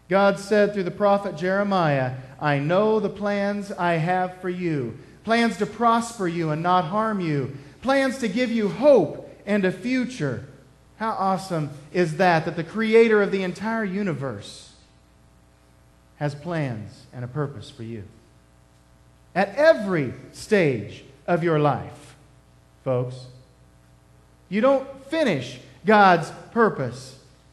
God said through the prophet Jeremiah, I know the plans I have for you, plans to prosper you and not harm you, plans to give you hope and a future. How awesome is that the Creator of the entire universe has plans and a purpose for you. At every stage of your life, folks, you don't finish God's purpose.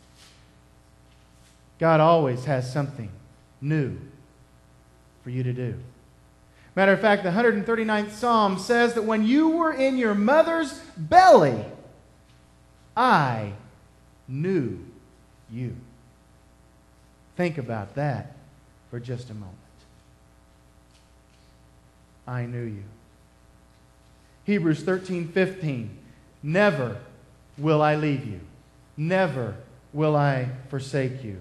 God always has something new for you to do. Matter of fact, the 139th Psalm says that when you were in your mother's belly, I knew you. Think about that for just a moment. I knew you. Hebrews 13:15. Never will I leave you. Never will I forsake you.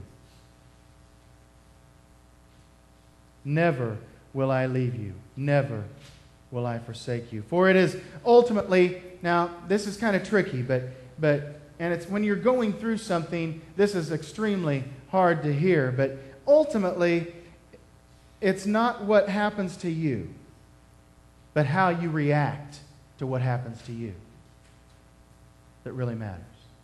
Never will I leave you. Never will I forsake you. For it is ultimately, now this is kind of tricky, but and it's when you're going through something, this is extremely hard to hear, but ultimately, it's not what happens to you, but how you react to what happens to you that really matters.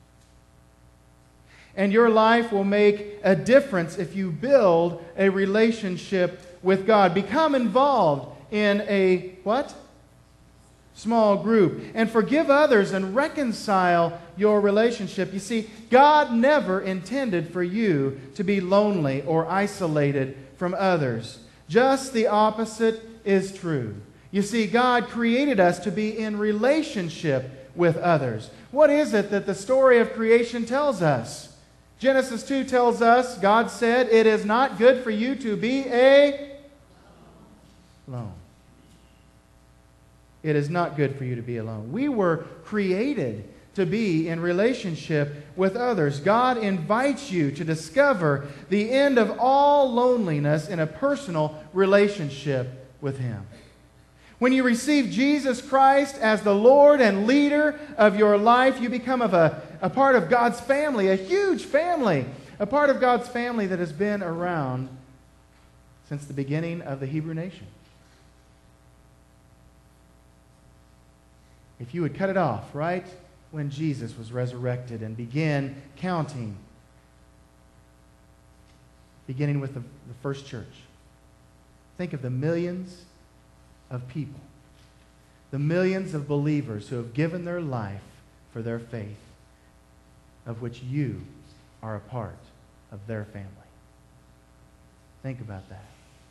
And your life will make a difference if you build a relationship with God. Become involved in a what? Small group. And forgive others and reconcile your relationship. You see, God never intended for you to be lonely or isolated from others. Just the opposite is true. You see, God created us to be in relationship with others. What is it that the story of creation tells us? Genesis 2 tells us, God said, it is not good for you to be alone. It is not good for you to be alone. We were created to be in relationship with others. God invites you to discover the end of all loneliness in a personal relationship with Him. When you receive Jesus Christ as the Lord and leader of your life, you become a part of God's family, a huge family, a part of God's family that has been around since the beginning of the Hebrew nation. If you would cut it off right when Jesus was resurrected and begin counting, beginning with the first church, think of the millions of people, the millions of believers who have given their life for their faith, of which you are a part of their family. Think about that.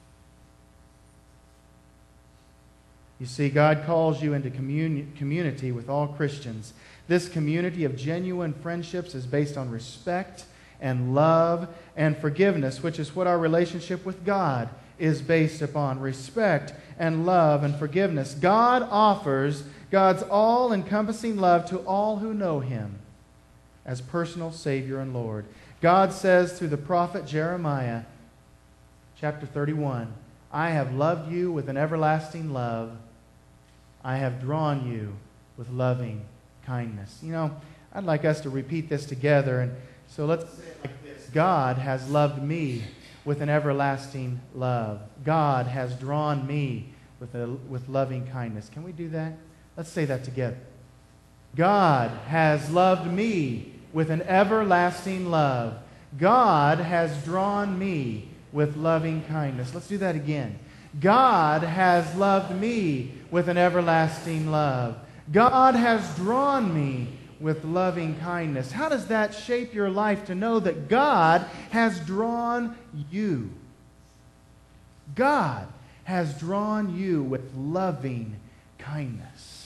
You see, God calls you into community with all Christians. This community of genuine friendships is based on respect and love and forgiveness, which is what our relationship with God is based upon. Respect and love and forgiveness. God offers God's all-encompassing love to all who know Him as personal Savior and Lord. God says through the prophet Jeremiah, chapter 31, I have loved you with an everlasting love. I have drawn you with loving kindness. You know, I'd like us to repeat this together. And so let's say it like this. God has loved me with an everlasting love. God has drawn me with loving kindness. Can we do that? Let's say that together. God has loved me with an everlasting love. God has drawn me with loving kindness. Let's do that again. God has loved me with an everlasting love. God has drawn me with loving kindness. How does that shape your life to know that God has drawn you? God has drawn you with loving kindness.